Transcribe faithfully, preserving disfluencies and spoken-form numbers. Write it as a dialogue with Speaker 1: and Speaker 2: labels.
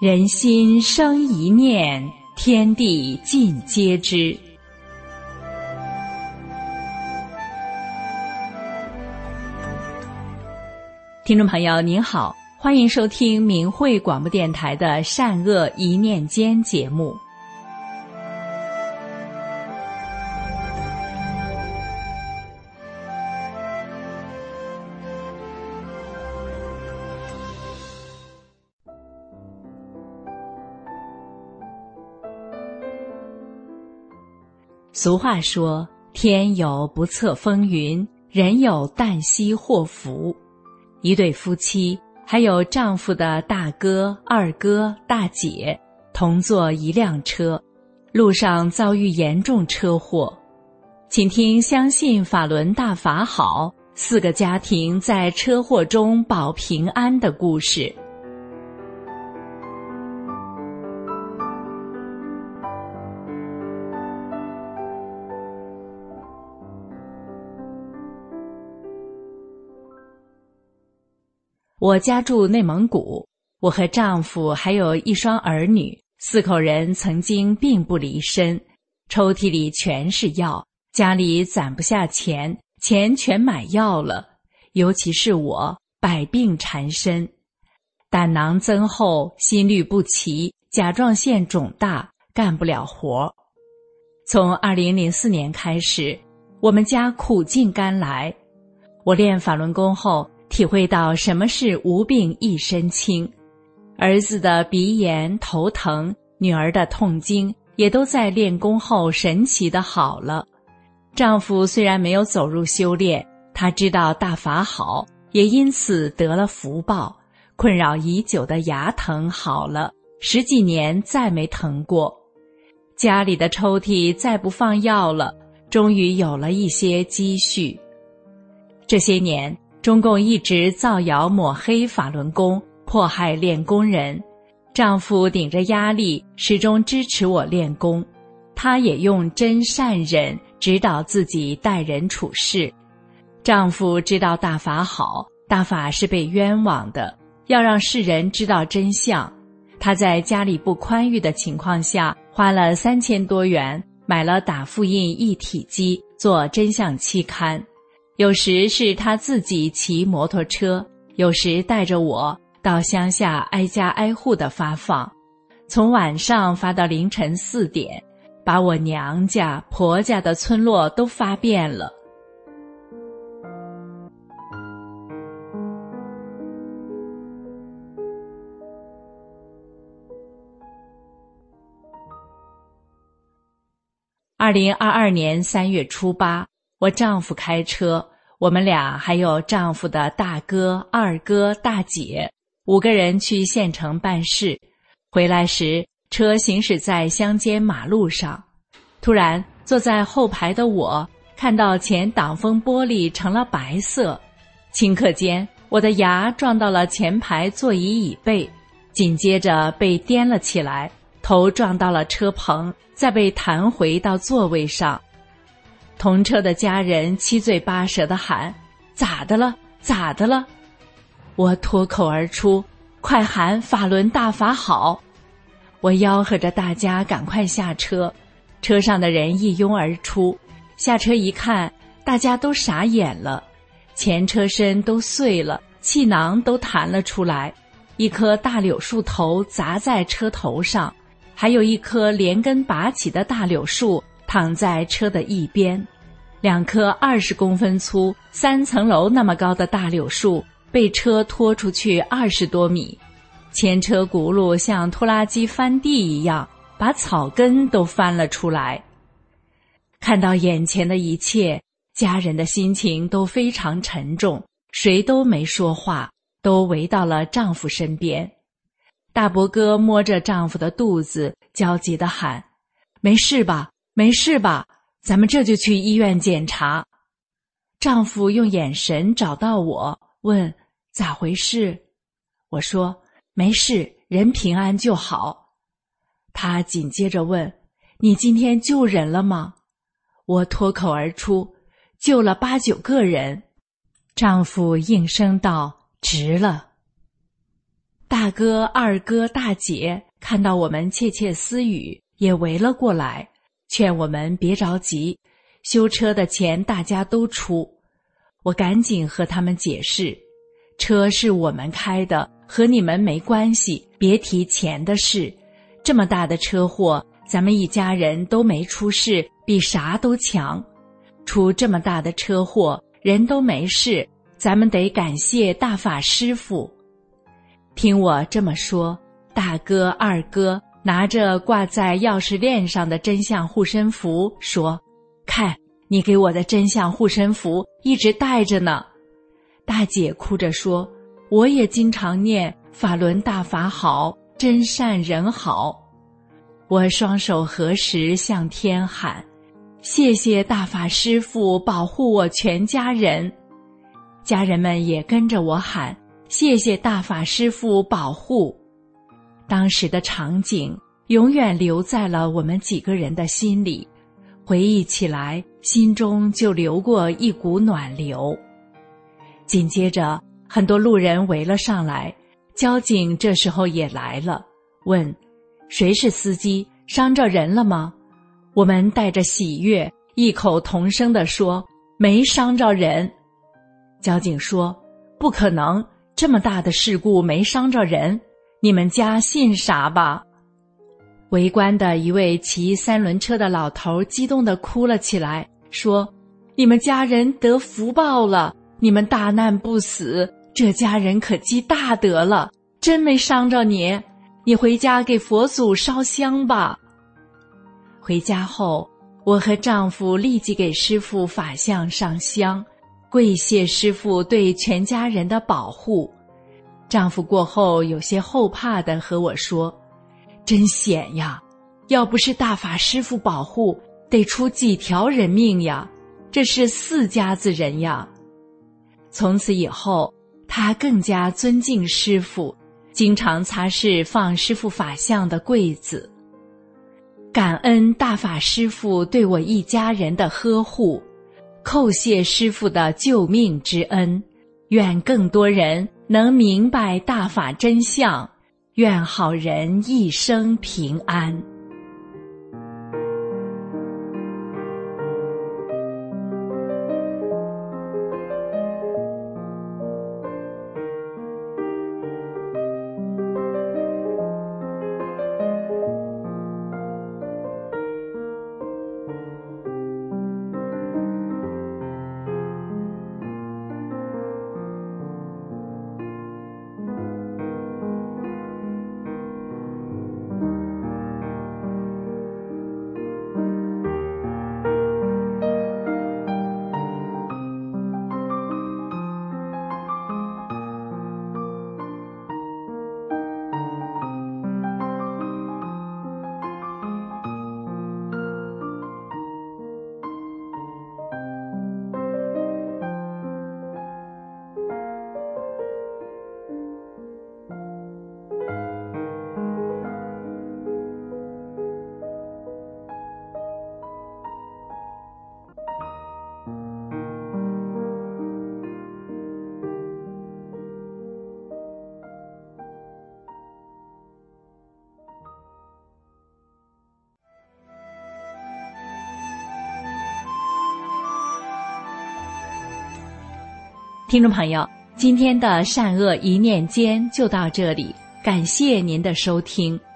Speaker 1: 人心生一念，天地尽皆知。听众朋友您好，欢迎收听明慧广播电台的善恶一念间节目。俗话说，天有不测风云，人有旦夕祸福。一对夫妻，还有丈夫的大哥、二哥、大姐，同坐一辆车，路上遭遇严重车祸。请听相信法轮大法好，四个家庭在车祸中保平安的故事。我家住内蒙古，我和丈夫还有一双儿女，四口人曾经病不离身，抽屉里全是药，家里攒不下钱，钱全买药了。尤其是我，百病缠身，胆囊增厚，心律不齐，甲状腺肿大，干不了活。从二零零四年开始，我们家苦尽甘来。我练法轮功后，体会到什么是无病一身轻。儿子的鼻炎、头疼，女儿的痛经，也都在练功后神奇的好了。丈夫虽然没有走入修炼，他知道大法好，也因此得了福报，困扰已久的牙疼好了，十几年再没疼过。家里的抽屉再不放药了，终于有了一些积蓄。这些年中共一直造谣抹黑法轮功，迫害练功人。丈夫顶着压力，始终支持我练功。他也用真善忍指导自己待人处事。丈夫知道大法好，大法是被冤枉的，要让世人知道真相。他在家里不宽裕的情况下，花了三千多元买了打复印一体机，做真相期刊。有时是他自己骑摩托车，有时带着我到乡下挨家挨户的发放，从晚上发到凌晨四点，把我娘家、婆家的村落都发遍了。二零二二年三月初八，我丈夫开车，我们俩还有丈夫的大哥、二哥、大姐，五个人去县城办事。回来时，车行驶在乡间马路上，突然坐在后排的我看到前挡风玻璃成了白色，顷刻间我的牙撞到了前排座椅椅背，紧接着被颠了起来，头撞到了车棚，再被弹回到座位上。同车的家人七嘴八舌地喊：咋的了？咋的了？我脱口而出：快喊法轮大法好！我吆喝着大家赶快下车，车上的人一拥而出，下车一看，大家都傻眼了，前车身都碎了，气囊都弹了出来，一棵大柳树头砸在车头上，还有一棵连根拔起的大柳树躺在车的一边，两棵二十公分粗、三层楼那么高的大柳树被车拖出去二十多米，前车轱辘像拖拉机翻地一样，把草根都翻了出来。看到眼前的一切，家人的心情都非常沉重，谁都没说话，都围到了丈夫身边。大伯哥摸着丈夫的肚子，焦急地喊：没事吧？没事吧？咱们这就去医院检查。丈夫用眼神找到我，问：咋回事？我说：没事，人平安就好。他紧接着问：你今天救人了吗？我脱口而出：救了八九个人。丈夫应声道：值了。 大哥、二哥、大姐看到我们窃窃私语，也围了过来，劝我们别着急，修车的钱大家都出。我赶紧和他们解释，车是我们开的，和你们没关系，别提钱的事。这么大的车祸，咱们一家人都没出事，比啥都强。出这么大的车祸，人都没事，咱们得感谢大法师父。听我这么说，大哥、二哥拿着挂在钥匙链上的真相护身符说，看，你给我的真相护身符一直带着呢。大姐哭着说，我也经常念法轮大法好，真善人好。我双手合十向天喊，谢谢大法师父保护我全家人。家人们也跟着我喊，谢谢大法师父保护。当时的场景永远留在了我们几个人的心里，回忆起来，心中就流过一股暖流。紧接着，很多路人围了上来，交警这时候也来了，问谁是司机，伤着人了吗？我们带着喜悦，异口同声地说，没伤着人。交警说，不可能，这么大的事故没伤着人，你们家信啥吧？围观的一位骑三轮车的老头激动地哭了起来，说，你们家人得福报了，你们大难不死，这家人可积大德了，真没伤着你，你回家给佛祖烧香吧。回家后，我和丈夫立即给师父法像上香，跪谢师父对全家人的保护。丈夫过后有些后怕地和我说，真险呀，要不是大法师父保护，得出几条人命呀，这是四家子人呀。从此以后，他更加尊敬师父，经常擦拭放师父法像的柜子。感恩大法师父对我一家人的呵护，叩谢师父的救命之恩，愿更多人能明白大法真相，愿好人一生平安。听众朋友，今天的善恶一念间就到这里，感谢您的收听。